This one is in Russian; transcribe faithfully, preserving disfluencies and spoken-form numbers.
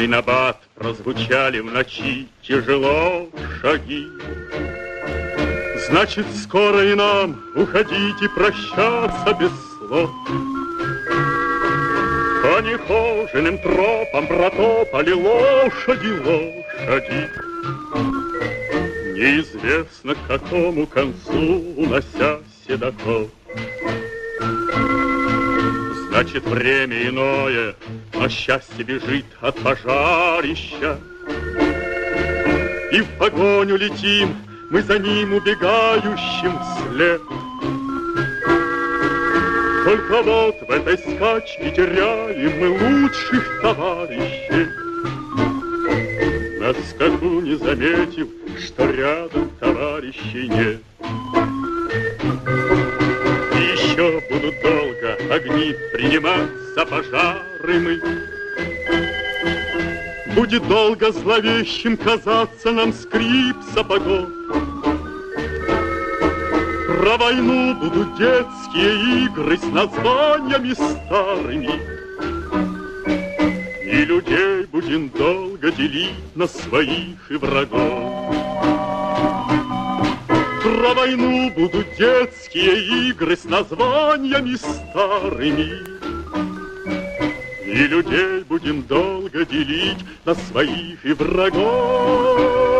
И набат прозвучали в ночи тяжело шаги. Значит, скоро и нам уходить и прощаться без слов. По нехоженным тропам протопали лошади, лошади. Неизвестно к какому концу, унося седаков. Значит, время иное, но счастье бежит от пожарища. И в погоню летим, мы за ним убегающим вслед. Только вот в этой скачке теряем мы лучших товарищей, на скаку не заметив, что рядом товарищей нет. И еще будут долго огни принимать за пожары мы. Будет долго зловещим казаться нам скрип сапогов. Про войну будут детские игры с названиями старыми. И людей будем долго делить на своих и врагов. Про войну будут детские игры с названиями старыми. И людей будем долго делить на своих и врагов.